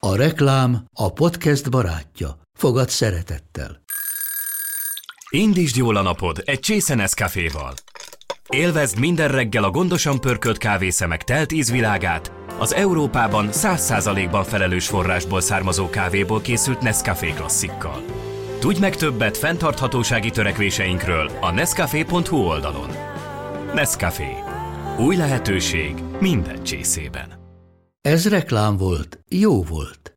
A reklám a podcast barátja. Fogad szeretettel. Indítsd jól a napod egy csésze Nescaféval. Élvezd minden reggel a gondosan pörkölt kávészemek telt ízvilágát, az Európában 100%-ban felelős forrásból származó kávéból készült Nescafé klasszikkal. Tudj meg többet fenntarthatósági törekvéseinkről a nescafé.hu oldalon. Nescafé. Új lehetőség minden csészében. Ez reklám volt, jó volt.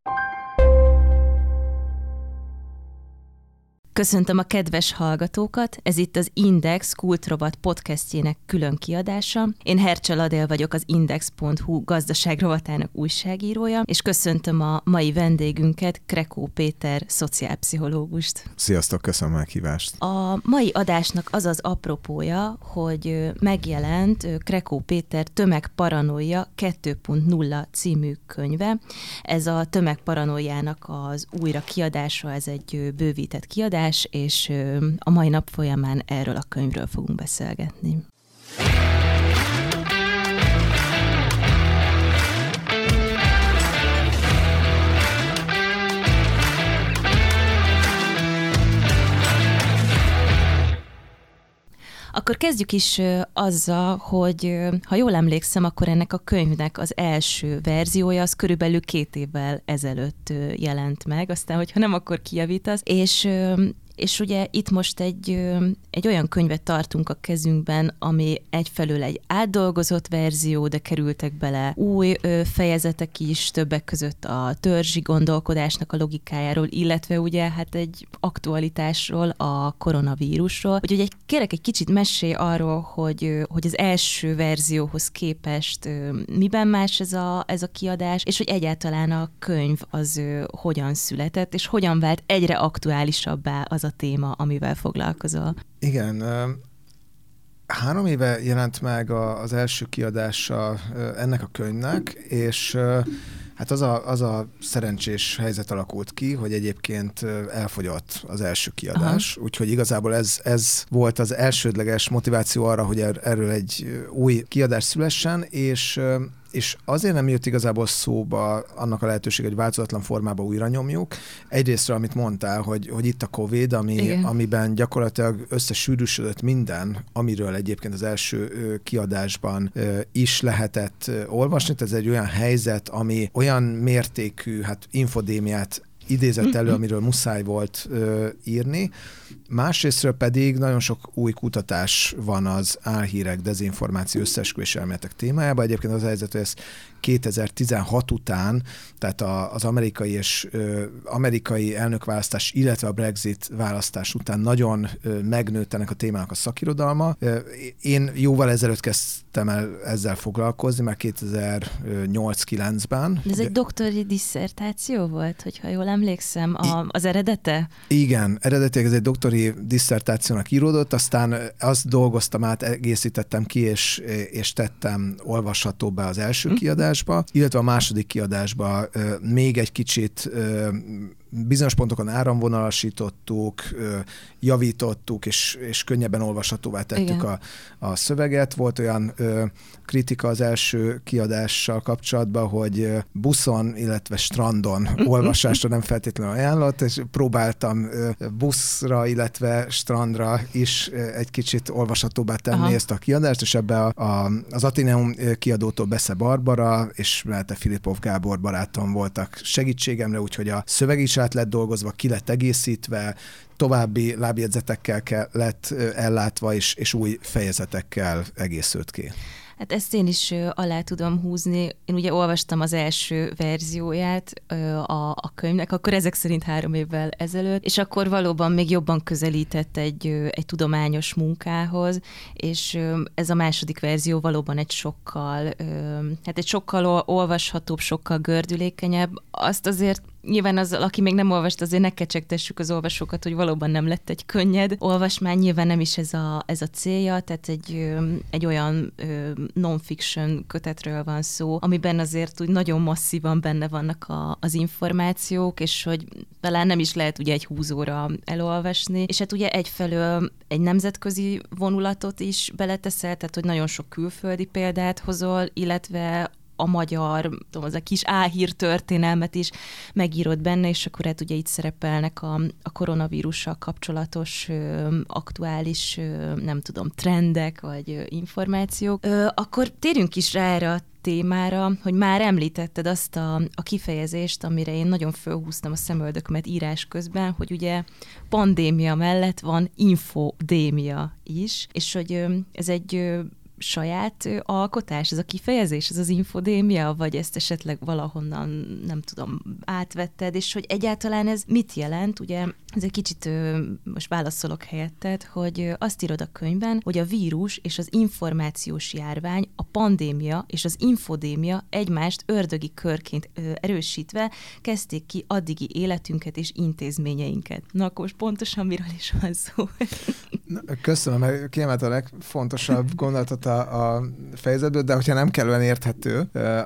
Köszöntöm a kedves hallgatókat, ez itt az Index Kultrovat podcastjének külön kiadása. Én Hercsel Adél vagyok, az Index.hu gazdaságrovatának újságírója, és köszöntöm a mai vendégünket, Krekó Péter szociálpszichológust. Sziasztok, köszönöm a meghívást. A mai adásnak az az apropója, hogy megjelent Krekó Péter Tömegparanoia 2.0 című könyve. Ez a tömegparanoiának az újra kiadása, ez egy bővített kiadás, és a mai nap folyamán erről a könyvről fogunk beszélgetni. Akkor kezdjük is azzal, hogy ha jól emlékszem, akkor ennek a könyvnek az első verziója az körülbelül 2 évvel ezelőtt jelent meg, aztán hogyha nem, akkor kijavítasz, és ugye itt most egy olyan könyvet tartunk a kezünkben, ami egyfelől egy átdolgozott verzió, de kerültek bele új fejezetek is, többek között a törzsi gondolkodásnak a logikájáról, illetve ugye hát egy aktualitásról, a koronavírusról. Úgyhogy kérek egy kicsit mesélj arról, hogy az első verzióhoz képest miben más ez a kiadás, és hogy egyáltalán a könyv az hogyan született, és hogyan vált egyre aktuálisabbá az a téma, amivel foglalkozol. Igen, 3 éve jelent meg az első kiadása ennek a könyvnek, és hát az a szerencsés helyzet alakult ki, hogy egyébként elfogyott az első kiadás, úgyhogy igazából ez volt az elsődleges motiváció arra, hogy erről egy új kiadás szülessen, és azért nem jött igazából szóba annak a lehetőség, hogy változatlan formában újra nyomjuk. Egyrésztről, amit mondtál, hogy itt a Covid, amiben gyakorlatilag összesűrűsödött minden, amiről egyébként az első kiadásban is lehetett olvasni. Ez egy olyan helyzet, ami olyan mértékű infodémiát idézett elő, amiről muszáj volt írni. Másrésztről pedig nagyon sok új kutatás van az álhírek, dezinformáció, összeesküvés elméletek témájában. Egyébként az helyzet, hogy ez 2016 után, tehát az amerikai elnökválasztás, illetve a Brexit választás után nagyon megnőtt ennek a témának a szakirodalma. Én jóval ezelőtt kezdtem el ezzel foglalkozni, már 2008-9-ben. Ez egy doktori disszertáció volt, hogyha jól emlékszem, az eredete? Igen, eredetileg ez egy doktori disszertációnak íródott, aztán azt dolgoztam át, egészítettem ki, és tettem olvashatóbbá az első kiadásba, illetve a második kiadásba még egy kicsit bizonyos pontokon áramvonalasítottuk, javítottuk, és könnyebben olvashatóvá tettük a szöveget. Volt olyan kritika az első kiadással kapcsolatban, hogy buszon, illetve strandon olvasásra nem feltétlenül ajánlott, és próbáltam buszra, illetve strandra is egy kicsit olvashatóbbá tenni ezt a kiadást, és ebbe az Atheneum kiadótól Besze Barbara, és Melte Filipov Gábor barátom voltak segítségemre, úgyhogy a szöveg is át lett dolgozva, ki lett egészítve, további lábjegyzetekkel lett ellátva, és új fejezetekkel egészült ki. Hát ezt én is alá tudom húzni. Én ugye olvastam az első verzióját a könyvnek, akkor ezek szerint 3 évvel ezelőtt, és akkor valóban még jobban közelített egy tudományos munkához, és ez a második verzió valóban egy sokkal olvashatóbb, sokkal gördülékenyebb. Azt azért nyilván aki még nem olvast, azért ne kecsegtessük az olvasókat, hogy valóban nem lett egy könnyed olvasmány, nyilván nem is ez a célja, tehát egy olyan non-fiction kötetről van szó, amiben azért úgy nagyon masszívan benne vannak az információk, és hogy talán nem is lehet ugye egy 20 óra elolvasni, és hát ugye egyfelől egy nemzetközi vonulatot is beleteszel, tehát hogy nagyon sok külföldi példát hozol, illetve a magyar, tudom, az a kis álhír történelmet is megírod benne, és akkor hát ugye itt szerepelnek a koronavírussal kapcsolatos aktuális, nem tudom, trendek, vagy információk. Akkor térjünk is rá erre a témára, hogy már említetted azt a kifejezést, amire én nagyon fölhúztam a szemöldökömet írás közben, hogy ugye pandémia mellett van infodémia is, és hogy ez egy saját alkotás, ez a kifejezés, ez az infodémia, vagy ezt esetleg valahonnan, nem tudom, átvetted, és hogy egyáltalán ez mit jelent? Ugye ez egy kicsit, most válaszolok helyetted, hogy azt írod a könyvben, hogy a vírus és az információs járvány, a pandémia és az infodémia egymást ördögi körként erősítve kezdték ki addigi életünket és intézményeinket. Na akkor most pontosan miről is van szó? Köszönöm, mert kiemelt a legfontosabb gondolatot a fejezetből, de hogyha nem kellően érthető,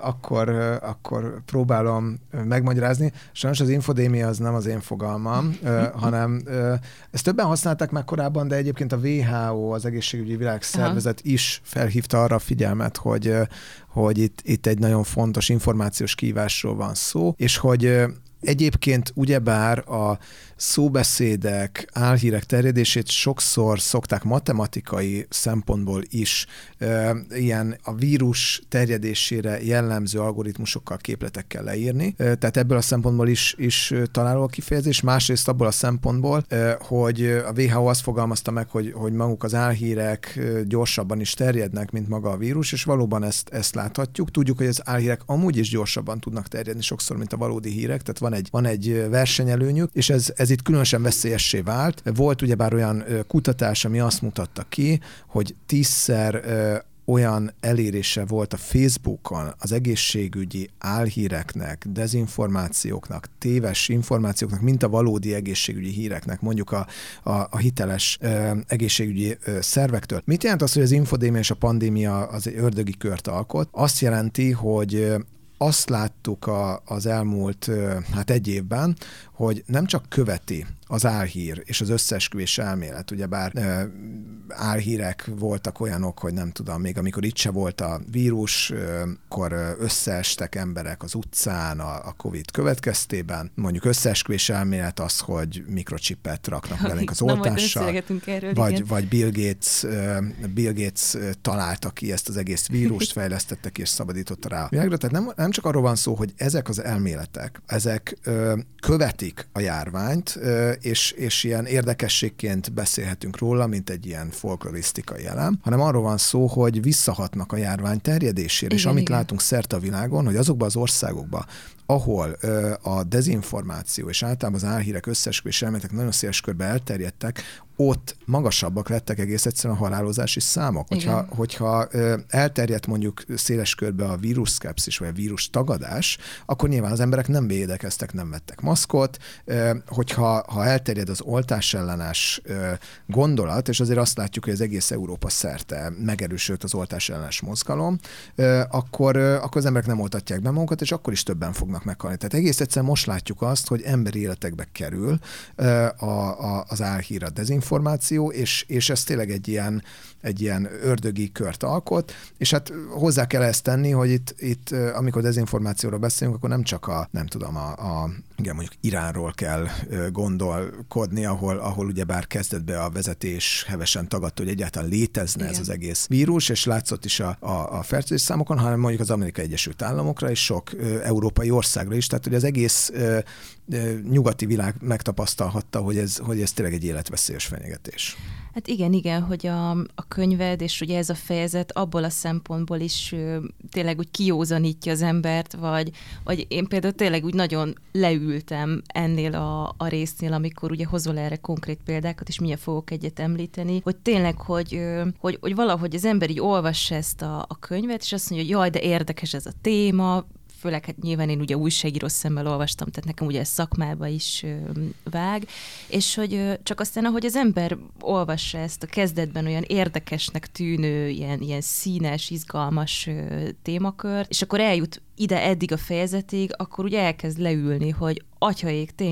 akkor próbálom megmagyarázni. Sajnos az infodémia az nem az én fogalmam, hanem ezt többen használták meg korábban, de egyébként a WHO, az Egészségügyi Világszervezet is felhívta arra a figyelmet, hogy itt egy nagyon fontos információs kihívásról van szó, és hogy egyébként ugyebár a szóbeszédek, álhírek terjedését sokszor szokták matematikai szempontból is ilyen a vírus terjedésére jellemző algoritmusokkal, képletekkel leírni. Tehát ebből a szempontból is találó a kifejezés. Másrészt abból a szempontból, hogy a WHO azt fogalmazta meg, hogy maguk az álhírek gyorsabban is terjednek, mint maga a vírus, és valóban ezt láthatjuk. Tudjuk, hogy az álhírek amúgy is gyorsabban tudnak terjedni sokszor, mint a valódi hírek, tehát van egy versenyelőnyük, és ez itt különösen veszélyessé vált. Volt ugyebár olyan kutatás, ami azt mutatta ki, hogy 10-szer olyan elérése volt a Facebookon az egészségügyi álhíreknek, dezinformációknak, téves információknak, mint a valódi egészségügyi híreknek, mondjuk a hiteles egészségügyi szervektől. Mit jelent az, hogy az infodémia és a pandémia az ördögi kört alkot? Azt jelenti, hogy azt láttuk az elmúlt egy évben, hogy nem csak követi az álhír és az összeesküvés elmélet, ugyebár álhírek voltak olyanok, hogy nem tudom, még amikor itt se volt a vírus, akkor összeestek emberek az utcán a Covid következtében. Mondjuk összeesküvés elmélet az, hogy mikrocsipet raknak belénk az oltással, vagy Bill Gates találta ki ezt az egész vírust, fejlesztette ki és szabadította rá a világra. Tehát nem csak arról van szó, hogy ezek az elméletek, ezek követik a járványt, és ilyen érdekességként beszélhetünk róla, mint egy ilyen folklorisztikai elem, hanem arról van szó, hogy visszahatnak a járvány terjedésére, és amit látunk szerte a világon, hogy azokban az országokban, ahol a dezinformáció és általában az álhírek, összeesküvés elméletek nagyon széles körben elterjedtek, ott magasabbak lettek egész egyszerűen a halálozási számok. Hogyha elterjedt mondjuk széles körbe a vírusszkepszis vagy a vírus tagadás, akkor nyilván az emberek nem védekeztek, nem vettek maszkot. Ha elterjed az oltás ellenes gondolat, és azért azt látjuk, hogy az egész Európa szerte megerősödött az oltás ellenes mozgalom, akkor az emberek nem oltatják be magukat, és akkor is többen fognak meghalni. Tehát egész egyszerűen most látjuk azt, hogy emberi életekbe kerül az álhír, a dezinformáció, és ez tényleg egy ilyen ördögi kört alkot, és hát hozzá kell ezt tenni, hogy itt amikor dezinformációról beszélünk, akkor nem csak mondjuk Iránról kell gondolkodni, ahol ugyebár kezdett be a vezetés hevesen tagadta, hogy egyáltalán létezne ez az egész vírus, és látszott is a fertőzés számokon, hanem mondjuk az Amerikai Egyesült Államokra és sok európai országra is, tehát hogy az egész nyugati világ megtapasztalhatta, hogy ez tényleg egy életveszélyes fenyegetés. Hát igen, hogy a könyved, és ugye ez a fejezet abból a szempontból is tényleg úgy kiózanítja az embert, vagy én például tényleg úgy nagyon leültem ennél a résznél, amikor ugye hozol erre konkrét példákat, és mindjárt fogok egyet említeni, hogy tényleg, hogy valahogy az ember így olvassa ezt a könyvet, és azt mondja, hogy jaj, de érdekes ez a téma, főleg hát nyilván én ugye újságíró szemmel olvastam, tehát nekem ugye ez szakmába is vág, és hogy csak aztán, ahogy az ember olvassa ezt a kezdetben olyan érdekesnek tűnő, ilyen színes, izgalmas témakört, és akkor eljut ide eddig a fejezetig, akkor ugye elkezd leülni, hogy atyaék, tényleg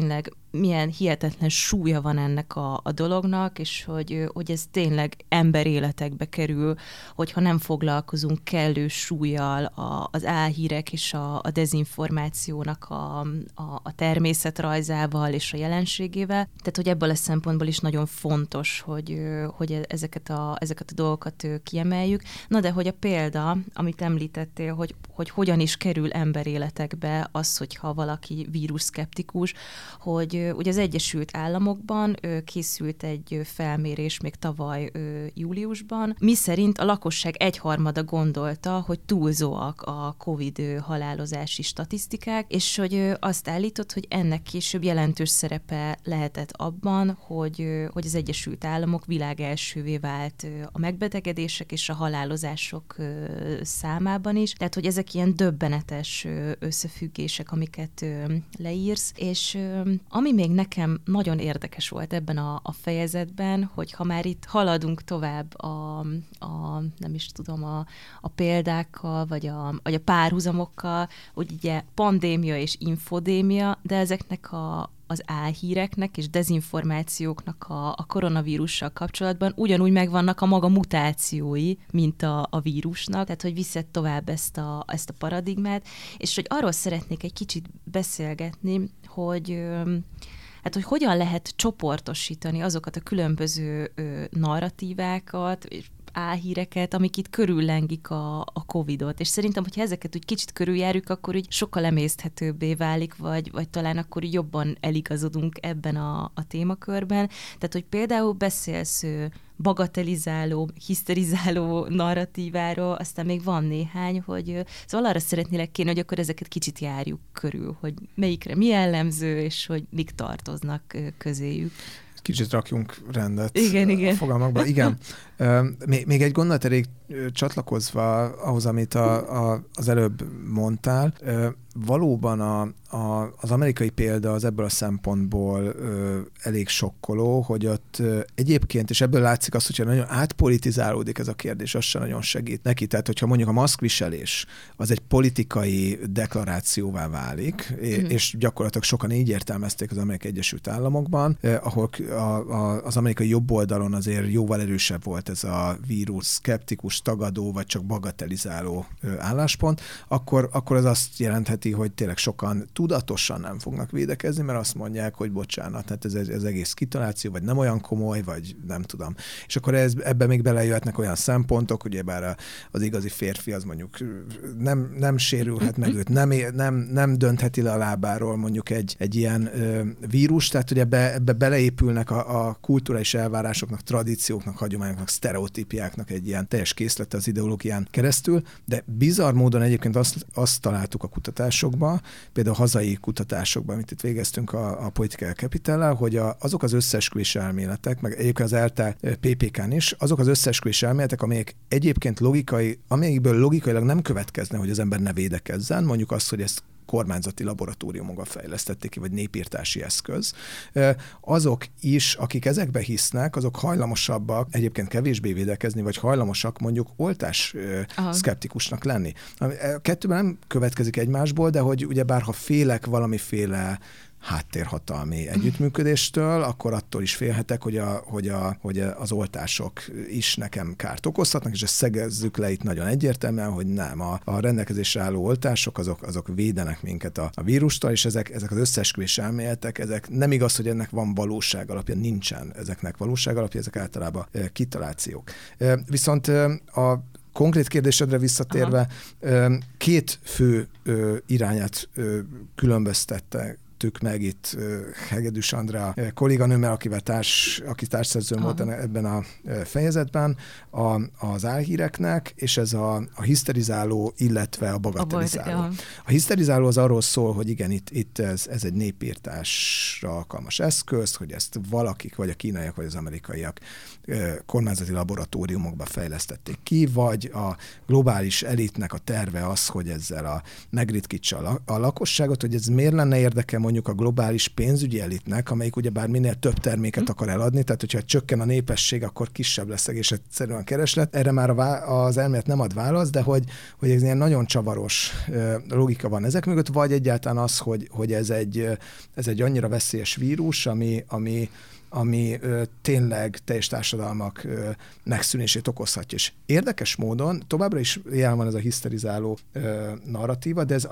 milyen hihetetlen súlya van ennek a dolognak, és hogy ez tényleg emberéletekbe kerül, hogyha nem foglalkozunk kellő súllyal az álhírek és a dezinformációnak a természetrajzával és a jelenségével. Tehát, hogy ebből a szempontból is nagyon fontos, hogy ezeket a dolgokat kiemeljük. Na de hogy a példa, amit említettél, hogy hogyan is kerül emberéletekbe az, hogyha valaki vírusszkeptikus, hogy ugye az Egyesült Államokban készült egy felmérés még tavaly júliusban, miszerint a lakosság 1/3 gondolta, hogy túlzóak a COVID halálozási statisztikák, és hogy azt állított, hogy ennek később jelentős szerepe lehetett abban, hogy az Egyesült Államok világelsővé vált a megbetegedések és a halálozások számában is. Tehát, hogy ezek ilyen döbbenetes összefüggések, amiket leírsz, és ami még nekem nagyon érdekes volt ebben a fejezetben, hogy ha már itt haladunk tovább nem is tudom, a példákkal, vagy a párhuzamokkal, hogy ugye pandémia és infodémia, de ezeknek az álhíreknek és dezinformációknak a koronavírussal kapcsolatban ugyanúgy megvannak a maga mutációi, mint a vírusnak, tehát hogy viszed tovább ezt a paradigmát, és hogy arról szeretnék egy kicsit beszélgetni, hogy hogyan lehet csoportosítani azokat a különböző narratívákat, és álhíreket, amik itt körüllengik a Covid-ot. És szerintem, hogyha ezeket úgy kicsit körüljárjuk, akkor úgy sokkal emészthetőbbé válik, vagy talán akkor jobban eligazodunk ebben a témakörben. Tehát, hogy például beszélsz bagatelizáló, hiszterizáló narratíváról, aztán még van néhány, hogy szóval arra szeretnélek kérni, hogy akkor ezeket kicsit járjuk körül, hogy melyikre mi jellemző, és hogy mik tartoznak közéjük. Kicsit rakjunk rendet igen. a fogalmakba. Igen. Még egy gondolat elég csatlakozva ahhoz, amit az előbb mondtál. Valóban az amerikai példa az ebből a szempontból elég sokkoló, hogy ott egyébként, és ebből látszik az, hogyha nagyon átpolitizálódik ez a kérdés, az sem nagyon segít neki. Tehát, hogyha mondjuk a maszkviselés az egy politikai deklarációvá válik, és gyakorlatilag sokan így értelmezték az Amerikai Egyesült Államokban, ahol az amerikai jobb oldalon azért jóval erősebb volt ez a vírus szkeptikus, tagadó, vagy csak bagatelizáló álláspont, akkor az azt jelentheti, hogy tényleg sokan tudatosan nem fognak védekezni, mert azt mondják, hogy bocsánat, hát ez egész kitaláció, vagy nem olyan komoly, vagy nem tudom. És akkor ebbe még belejöhetnek olyan szempontok, ugye bár az igazi férfi az mondjuk nem sérülhet meg őt, nem döntheti le a lábáról mondjuk egy ilyen vírus, tehát ugye ebbe beleépülnek a kulturális elvárásoknak, tradícióknak, hagyományoknak, sztereotípiáknak egy ilyen teljes készlete az ideológián keresztül, de bizarr módon egyébként azt találtuk a kutatásokban, például a hazai kutatásokban, amit itt végeztünk a Political Capital-lel, hogy azok az összeesküvés elméletek, meg egyébként az ELTE PPK-n is, azok az összeesküvés elméletek, amelyek egyébként amelyikből logikailag nem következne, hogy az ember ne védekezzen, mondjuk azt, hogy ezt kormányzati laboratóriumokban fejlesztették ki, vagy népírtási eszköz. Azok is, akik ezekbe hisznek, azok hajlamosabbak egyébként kevésbé védekezni, vagy hajlamosak mondjuk oltás szkeptikusnak lenni. A kettőben nem következik egymásból, de hogy ugye bárha félek valamiféle háttérhatalmi együttműködéstől, akkor attól is félhetek, hogy az oltások is nekem kárt okozhatnak, és ezt szegezzük le itt nagyon egyértelműen, hogy nem. A rendelkezésre álló oltások, azok védenek minket a vírustól, és ezek az összeesküvés elméletek, ezek nem igaz, hogy ennek van valóság alapja, nincsen ezeknek valóság alapja, ezek általában kitalációk. Viszont a konkrét kérdésedre visszatérve, két fő irányát különböztette meg itt Hegedűs Andrea kolléganőmmel, aki társszerző volt ebben a fejezetben, az álhíreknek, és ez a hiszterizáló, illetve a bagatelizáló. A hiszterizáló az arról szól, hogy igen, itt ez egy népírtásra alkalmas eszköz, hogy ezt valakik, vagy a kínaiak, vagy az amerikaiak kormányzati laboratóriumokba fejlesztették ki, vagy a globális elitnek a terve az, hogy ezzel megritkítsa a lakosságot, hogy ez miért lenne érdeke mondjuk a globális pénzügyi elitnek, amelyik ugyebár minél több terméket akar eladni, tehát hogyha csökken a népesség, akkor kisebb lesz egész egyszerűen a kereslet. Erre már az elmélet nem ad választ, de hogy ez ilyen nagyon csavaros logika van ezek mögött, vagy egyáltalán az, hogy ez egy annyira veszélyes vírus, ami tényleg teljes társadalmak megszűnését okozhatja. És érdekes módon továbbra is jelen van ez a hiszterizáló narratíva, de ez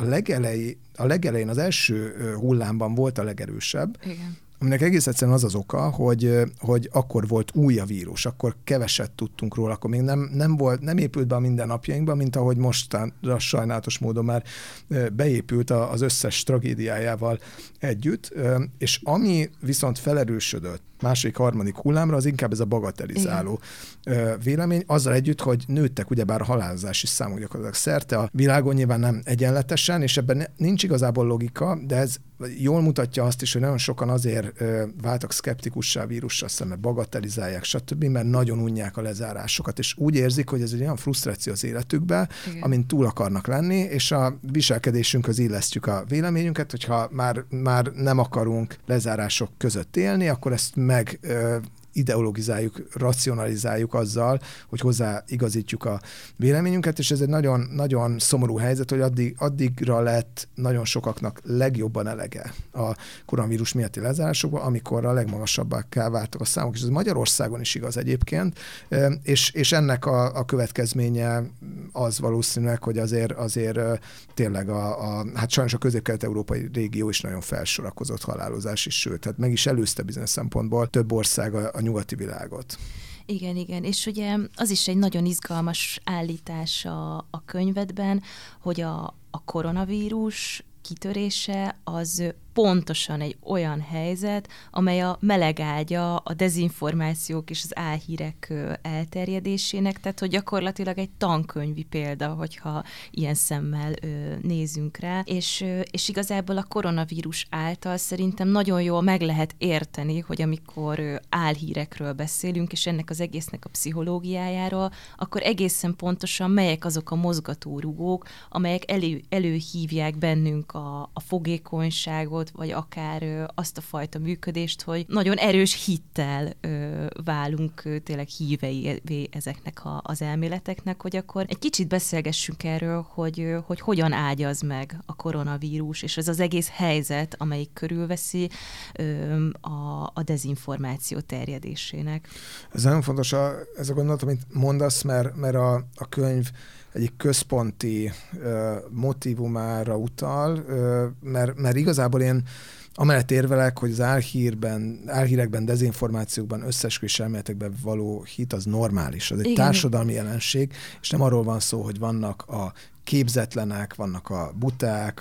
a legelején, az első hullámban volt a legerősebb. Igen. Aminek egész egyszerűen az az oka, hogy akkor volt új a vírus, akkor keveset tudtunk róla, akkor még nem épült be a mindennapjainkba, mint ahogy mostanra sajnálatos módon már beépült az összes tragédiájával együtt, és ami viszont felerősödött második, harmadik hullámra, az inkább ez a bagatelizáló vélemény, azzal együtt, hogy nőttek ugyebár a halálozási számok gyakorlatilag szerte a világon, nyilván nem egyenletesen, és ebben nincs igazából logika, de ez jól mutatja azt is, hogy nagyon sokan azért váltak szkeptikussá a vírussal szemben, bagatelizálják, stb., mert nagyon unják a lezárásokat, és úgy érzik, hogy ez egy olyan frusztráció az életükben, amin túl akarnak lenni, és a viselkedésünkhöz illesztjük a véleményünket, hogyha már nem akarunk lezárások között élni, akkor ezt ideologizáljuk, racionalizáljuk azzal, hogy hozzáigazítjuk a véleményünket, és ez egy nagyon, nagyon szomorú helyzet, hogy addigra lett nagyon sokaknak legjobban elege a koronavírus miatti lezárásokban, amikor a legmagasabbakká váltak a számok, és ez Magyarországon is igaz egyébként, és ennek a következménye az valószínűleg, hogy azért tényleg hát sajnos a közép-kelet-európai régió is nagyon felsorakozott halálozás is, sőt, tehát meg is előzte bizonyos szempontból több ország a nyugati világot. Igen, és ugye az is egy nagyon izgalmas állítás a könyvedben, hogy a koronavírus kitörése az pontosan egy olyan helyzet, amely a melegágya a dezinformációk és az álhírek elterjedésének, tehát hogy gyakorlatilag egy tankönyvi példa, hogyha ilyen szemmel nézünk rá, és igazából a koronavírus által szerintem nagyon jól meg lehet érteni, hogy amikor álhírekről beszélünk, és ennek az egésznek a pszichológiájáról, akkor egészen pontosan melyek azok a mozgatórugók, amelyek előhívják bennünk a fogékonyságot, vagy akár azt a fajta működést, hogy nagyon erős hittel válunk tényleg hívei ezeknek az elméleteknek, hogy akkor egy kicsit beszélgessünk erről, hogy hogyan ágyaz meg a koronavírus, és ez az egész helyzet, amelyik körülveszi a dezinformáció terjedésének. Ez nagyon fontos ez a gondolat, amit mondasz, mert a könyv egyik központi motivumára utal, mert igazából én amellett érvelek, hogy az álhírekben, dezinformációkban, összeesküvés elméletekben való hit az normális. Az egy társadalmi jelenség, és nem arról van szó, hogy vannak a képzetlenek, vannak a buták,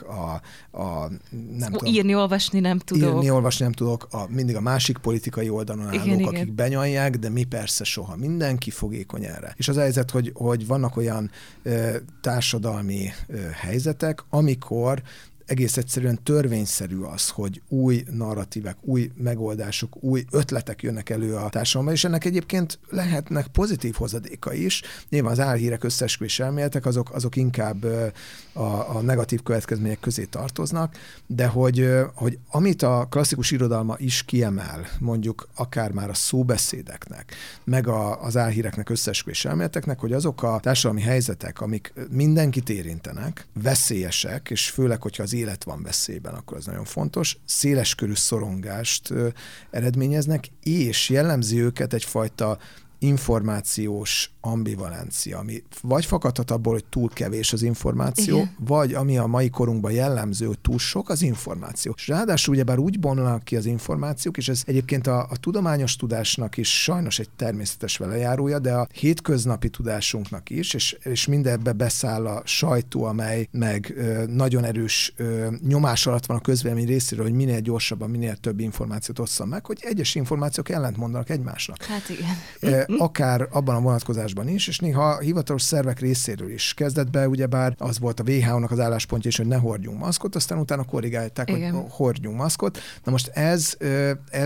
nem tudom. Írni, olvasni nem tudok. Mindig a másik politikai oldalon állók, akik benyalják, de mi persze soha. Mindenki fogékony erre. És az a helyzet, hogy vannak olyan társadalmi helyzetek, amikor egész egyszerűen törvényszerű az, hogy új narratívek, új megoldások, új ötletek jönnek elő a társadalomban, és ennek egyébként lehetnek pozitív hozadéka is. Nyilván az álhírek, összeesküvés elméletek, azok inkább a negatív következmények közé tartoznak, de hogy amit a klasszikus irodalma is kiemel, mondjuk akár már a szóbeszédeknek, meg az álhíreknek, összeesküvés elméleteknek, hogy azok a társadalmi helyzetek, amik mindenkit érintenek, veszélyesek, és főleg, hogyha az élet van veszélyben, akkor az nagyon fontos, széleskörű szorongást eredményeznek, és jellemzi őket egyfajta információs ambivalencia, ami vagy fakadhat abból, hogy túl kevés az információ, vagy ami a mai korunkban jellemző, hogy túl sok az információ. És ráadásul ugyebár úgy bomlanak ki az információk, és ez egyébként a tudományos tudásnak is sajnos egy természetes velejárója, de a hétköznapi tudásunknak is, és mindebbe beszáll a sajtó, amely meg nagyon erős nyomás alatt van a közvélemény részéről, hogy minél gyorsabban, minél több információt osszam meg, hogy egyes információk ellentmondanak egymásnak. Hát igen. Akár abban a vonatkozásban is, és néha hivatalos szervek részéről is. Kezdetben ugyebár az volt a WHO-nak az álláspontja is, hogy ne hordjunk maszkot, aztán utána korrigálták, hogy hordjunk maszkot. Na most ez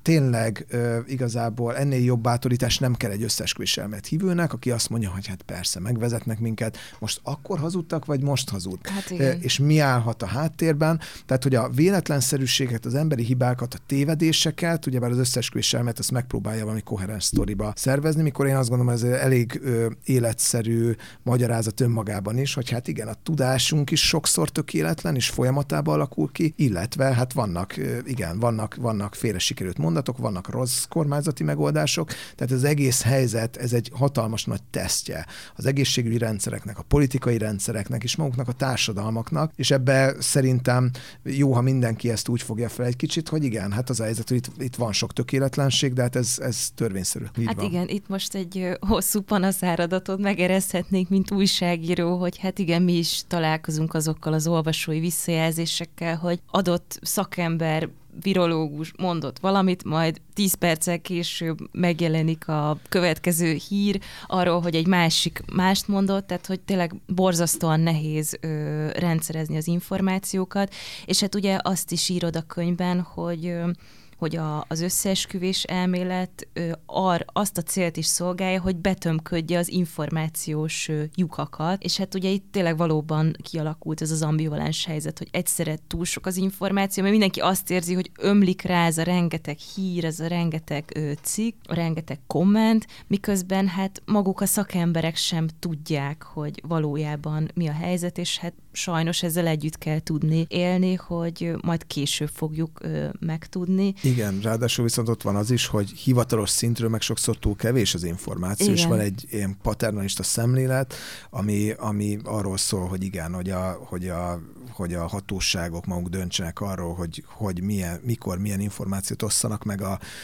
tényleg igazából ennél jobb bátorítás nem kell egy összeesküvés elmélet hívőnek, aki azt mondja, hogy hát persze, megvezetnek minket, most akkor hazudtak, vagy most hazud. Hát és mi állhat a háttérben? Tehát, hogy a véletlenszerűséget, az emberi hibákat, a tévedéseket, ugyebár az összeesküvés elmélet azt megpróbálja valami koherens sztoriba szervezni, mikor én azt gondolom, ez elég életszerű magyarázat önmagában is, hogy hát igen, a tudásunk is sokszor tökéletlen, és folyamatában alakul ki, illetve hát vannak félre sikerült mondatok, vannak rossz kormányzati megoldások, tehát az egész helyzet, ez egy hatalmas nagy tesztje az egészségügyi rendszereknek, a politikai rendszereknek és maguknak a társadalmaknak, és ebbe szerintem jó, ha mindenki ezt úgy fogja fel egy kicsit, hogy igen, hát az a helyzet, hogy itt van sok tökéletlenség, de hát ez törvényszerű. Hát van. Igen, itt most egy hosszú panaszáradatot megereszhetnénk, mint újságíró, hogy hát igen, mi is találkozunk azokkal az olvasói visszajelzésekkel, hogy adott szakember, virológus mondott valamit, majd 10 perccel később megjelenik a következő hír arról, hogy egy másik mást mondott, tehát hogy tényleg borzasztóan nehéz rendszerezni az információkat, és hát ugye azt is írod a könyvben, hogy az összeesküvés elmélet azt a célt is szolgálja, hogy betömködje az információs lyukakat, és hát ugye itt tényleg valóban kialakult ez az ambivalens helyzet, hogy egyszerre túl sok az információ, mert mindenki azt érzi, hogy ömlik rá ez a rengeteg hír, ez a rengeteg cikk, a rengeteg komment, miközben hát maguk a szakemberek sem tudják, hogy valójában mi a helyzet, és hát sajnos ezzel együtt kell tudni élni, hogy majd később fogjuk megtudni. Igen, ráadásul viszont ott van az is, hogy hivatalos szintről meg sokszor túl kevés az információ, igen. És van egy ilyen paternalista szemlélet, ami arról szól, hogy igen, hogy a hatóságok maguk döntsenek arról, hogy mikor milyen információt osszanak meg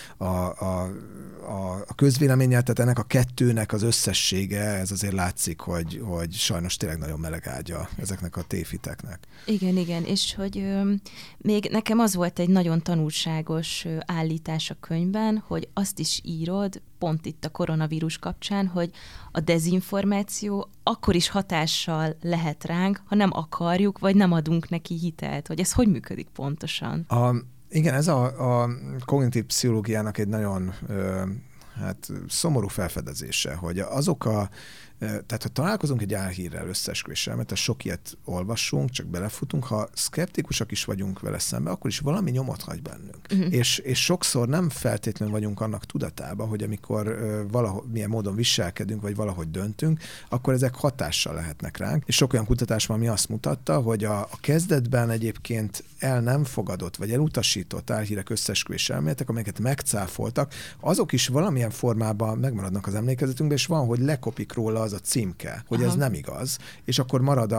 a közvéleménnyel, tehát ennek a kettőnek az összessége, ez azért látszik, hogy sajnos tényleg nagyon meleg ágya ezeknek a tévhiteknek. Igen, és hogy még nekem az volt egy nagyon tanulságos állítás a könyvben, hogy azt is írod, pont itt a koronavírus kapcsán, hogy a dezinformáció akkor is hatással lehet ránk, ha nem akarjuk, vagy nem adunk neki hitelt. Hogy ez hogy működik pontosan? Igen, ez a kognitív pszichológiának egy nagyon szomorú felfedezése, hogy tehát ha találkozunk egy álhírrel, összeesküvéssel, mert sok ilyet olvasunk, csak belefutunk, ha szkeptikusak is vagyunk vele szembe, akkor is valami nyomot hagy bennünk. Uh-huh. És sokszor nem feltétlenül vagyunk annak tudatában, hogy amikor milyen módon viselkedünk, vagy valahogy döntünk, akkor ezek hatással lehetnek ránk. És sok olyan kutatás van, ami azt mutatta, hogy a kezdetben egyébként el nem fogadott, vagy elutasított álhírek, összeesküvés elméletek, amelyeket megcáfoltak, azok is valamilyen formában megmaradnak az emlékezetünkben, és van, hogy lekopik róla az a címke, hogy ez nem igaz, és akkor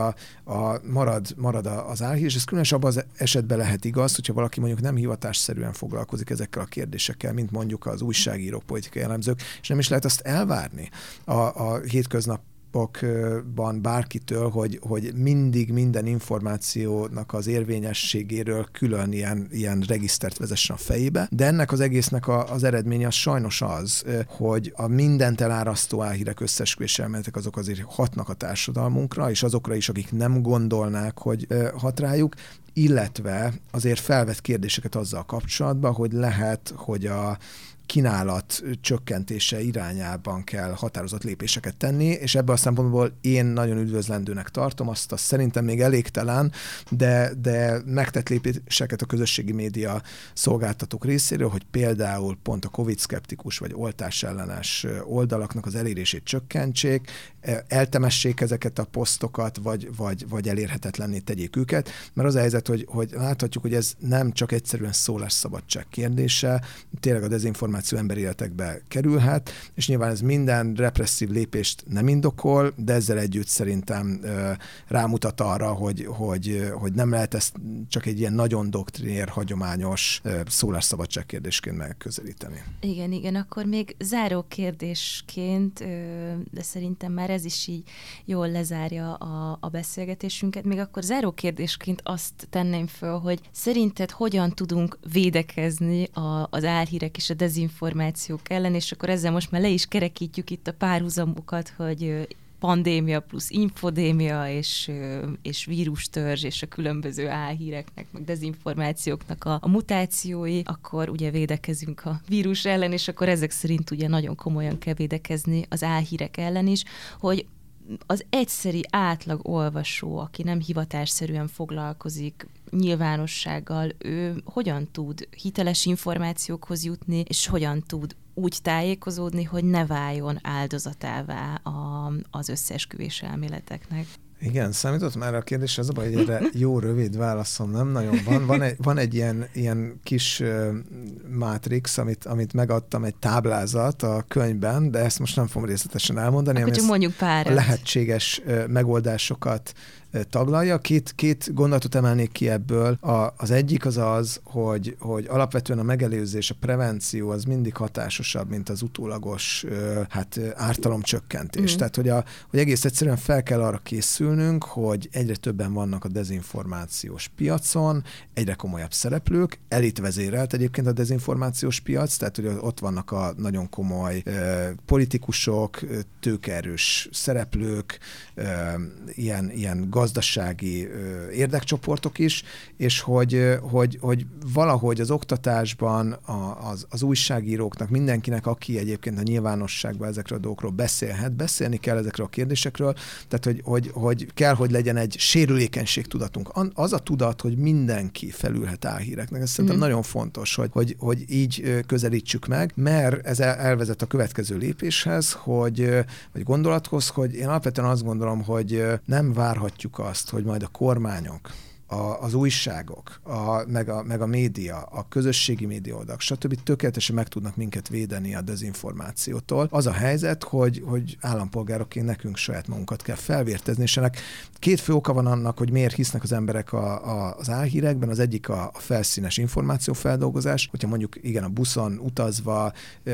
marad az álhír, és ez különösen abban az esetben lehet igaz, hogyha valaki mondjuk nem hivatásszerűen foglalkozik ezekkel a kérdésekkel, mint mondjuk az újságírók, politikai elemzők, és nem is lehet azt elvárni a hétköznapokban bárkitől, hogy mindig minden információnak az érvényességéről külön ilyen regisztert vezessen a fejébe, de ennek az egésznek az eredménye az sajnos az, hogy a mindent elárasztó álhírek, összeesküvés elméletek azok azért hatnak a társadalmunkra, és azokra is, akik nem gondolnák, hogy hat rájuk, illetve azért felvet kérdéseket azzal kapcsolatban, hogy lehet, hogy a kínálat csökkentése irányában kell határozott lépéseket tenni, és ebből a szempontból én nagyon üdvözlendőnek tartom, azt szerintem még elégtelen, de megtett lépéseket a közösségi média szolgáltatók részéről, hogy például pont a COVID-szkeptikus vagy oltásellenes oldalaknak az elérését csökkentsék, eltemessék ezeket a posztokat, vagy elérhetetlenné tegyék őket, mert az a helyzet, hogy láthatjuk, hogy ez nem csak egyszerűen szólásszabadság kérdése, tényleg a dezinformáció emberi életekbe kerülhet, és nyilván ez minden represszív lépést nem indokol, de ezzel együtt szerintem rámutat arra, hogy nem lehet ezt csak egy ilyen nagyon doktrinér, hagyományos szólásszabadság kérdésként megközelíteni. Igen, akkor még záró kérdésként, de szerintem már ez is így jól lezárja a beszélgetésünket, még akkor záró kérdésként azt tenném föl, hogy szerinted hogyan tudunk védekezni az álhírek és a dezinformációk ellen, és akkor ezzel most már le is kerekítjük itt a párhuzamokat, hogy pandémia plusz infodémia, és vírustörzs, és a különböző álhíreknek, meg dezinformációknak a mutációi, akkor ugye védekezünk a vírus ellen, és akkor ezek szerint ugye nagyon komolyan kell védekezni az álhírek ellen is, hogy az egyszeri átlag olvasó, aki nem hivatásszerűen foglalkozik nyilvánossággal, ő hogyan tud hiteles információkhoz jutni, és hogyan tud úgy tájékozódni, hogy ne váljon áldozatává az összeesküvés elméleteknek. Igen, számított már a kérdés, az a baj, hogy erre jó rövid válaszom nem nagyon van. Van egy ilyen kis mátrix, amit megadtam, egy táblázat a könyvben, de ezt most nem fogom részletesen elmondani. Akkor csak mondjuk párat. A lehetséges megoldásokat taglalja. Két gondolatot emelnék ki ebből. Az egyik az, hogy alapvetően a megelőzés, a prevenció az mindig hatásosabb, mint az utólagos ártalomcsökkentés. Tehát, hogy egész egyszerűen fel kell arra készülnünk, hogy egyre többen vannak a dezinformációs piacon, egyre komolyabb szereplők, elitvezérelt egyébként a dezinformációs piac, tehát hogy ott vannak a nagyon komoly politikusok, tőkeerős szereplők, ilyen gazdasági érdekcsoportok is, és hogy valahogy az oktatásban az újságíróknak, mindenkinek, aki egyébként a nyilvánosságban ezekről a dolgokról beszélni kell ezekről a kérdésekről, tehát hogy kell, hogy legyen egy sérülékenységtudatunk. Az a tudat, hogy mindenki felülhet álhíreknek. Ez szerintem nagyon fontos, hogy így közelítsük meg, mert ez elvezet a következő lépéshez, vagy gondolathoz, hogy én alapvetően azt gondolom, hogy nem várhatjuk azt, hogy majd a kormányok, az újságok, meg a média, a közösségi média oldalak, stb. Tökéletesen meg tudnak minket védeni a dezinformációtól. Az a helyzet, hogy állampolgárokként nekünk saját magunkat kell felvértezni, és ennek két fő oka van annak, hogy miért hisznek az emberek az álhírekben. Az egyik a felszínes információfeldolgozás, hogyha mondjuk igen, a buszon utazva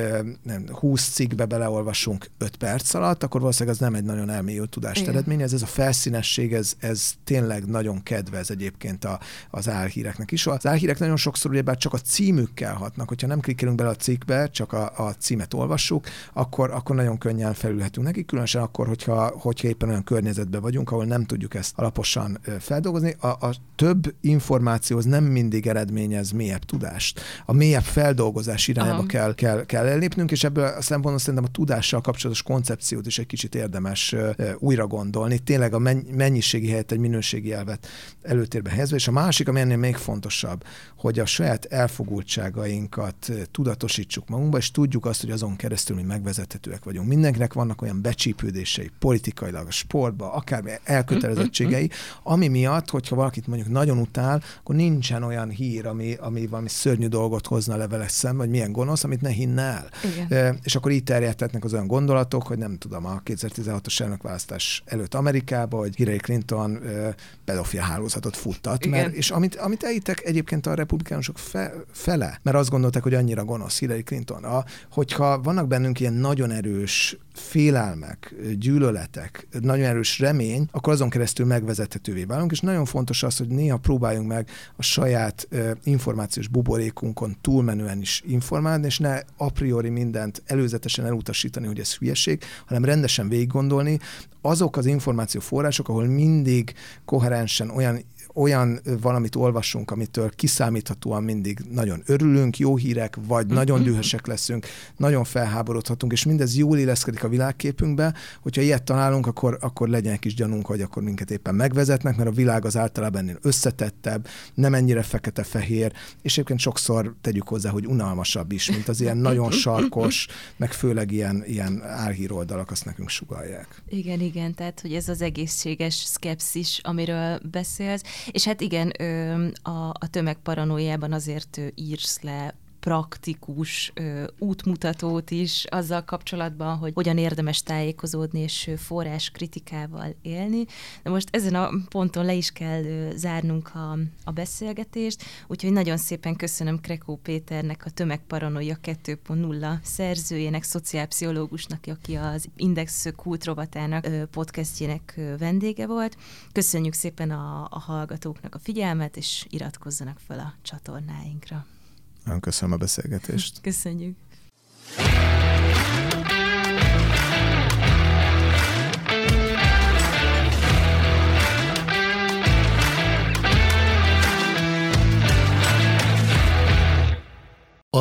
20 cikkbe beleolvasunk 5 perc alatt, akkor valószínűleg az nem egy nagyon elmélyült tudást eredményez. Ez a felszínesség, ez tényleg nagyon kedvez egyébként az álhíreknek is. Az álhírek nagyon sokszor ugyebár csak a címükkel hatnak, hogyha nem klikkelünk bele a cikkbe, csak a címet olvassuk, akkor nagyon könnyen felülhetünk neki, különösen akkor, hogyha éppen olyan környezetben vagyunk, ahol nem tudjuk ezt alaposan feldolgozni. A több információhoz nem mindig eredményez mélyebb tudást. A mélyebb feldolgozás irányába kell ellépnünk, és ebből a szempontból szerintem a tudással kapcsolatos koncepciót is egy kicsit érdemes újra gondolni. Tényleg a mennyiségi helyett egy minőségi elvet előtérbe helyezve, és a másik, ami ennél még fontosabb, hogy a saját elfogultságainkat tudatosítsuk magunkba, és tudjuk azt, hogy azon keresztül mi megvezethetőek vagyunk. Mindenkinek vannak olyan becsípődései politikailag, a sportban, akár elkötelezettségei, ami miatt, hogyha valakit mondjuk nagyon utál, akkor nincsen olyan hír, ami valami szörnyű dolgot hozna levele szembe, vagy milyen gonosz, amit ne hinne el. És akkor így terjedhetnek az olyan gondolatok, hogy nem tudom, a 2016-os elnökválasztás előtt Amerikában, hogy Hillary Clinton pedofil hálózatot futtat, és amit elhittek egyébként a republikánusok fele, mert azt gondolták, hogy annyira gonosz Hillary Clinton. Hogyha vannak bennünk ilyen nagyon erős félelmek, gyűlöletek, nagyon erős remény, akkor azon keresztül megvezethetővé válunk, és nagyon fontos az, hogy néha próbáljunk meg a saját információs buborékunkon túlmenően is informálni, és ne a priori mindent előzetesen elutasítani, hogy ez hülyeség, hanem rendesen végiggondolni. Azok az információforrások, ahol mindig koherensen olyan valamit olvasunk, amitől kiszámíthatóan mindig nagyon örülünk, jó hírek, vagy nagyon dühösek leszünk, nagyon felháborodhatunk, és mindez jól illeszkedik a világképünkbe. Hogyha ilyet találunk, akkor legyen egy kis gyanunk, hogy akkor minket éppen megvezetnek, mert a világ az általában ennél összetettebb, nem ennyire fekete-fehér, és egyébként sokszor tegyük hozzá, hogy unalmasabb is, mint az ilyen nagyon sarkos, meg főleg ilyen álhíroldalak, azt nekünk sugallják. Igen, tehát hogy ez az egészséges szkepszis, amiről beszélsz. És hát igen, a tömegparanóiában azért írsz le praktikus útmutatót is azzal kapcsolatban, hogy hogyan érdemes tájékozódni és forrás kritikával élni. De most ezen a ponton le is kell zárnunk a beszélgetést, úgyhogy nagyon szépen köszönöm Krekó Péternek, a Tömegparanoia 2.0 szerzőjének, szociálpszichológusnak, aki az Index Kult rovatának podcastjének vendége volt. Köszönjük szépen a hallgatóknak a figyelmet, és iratkozzanak fel a csatornáinkra. Nagyon köszönöm a beszélgetést. Köszönjük.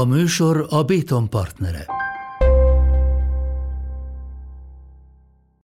A műsor a Béton partnere.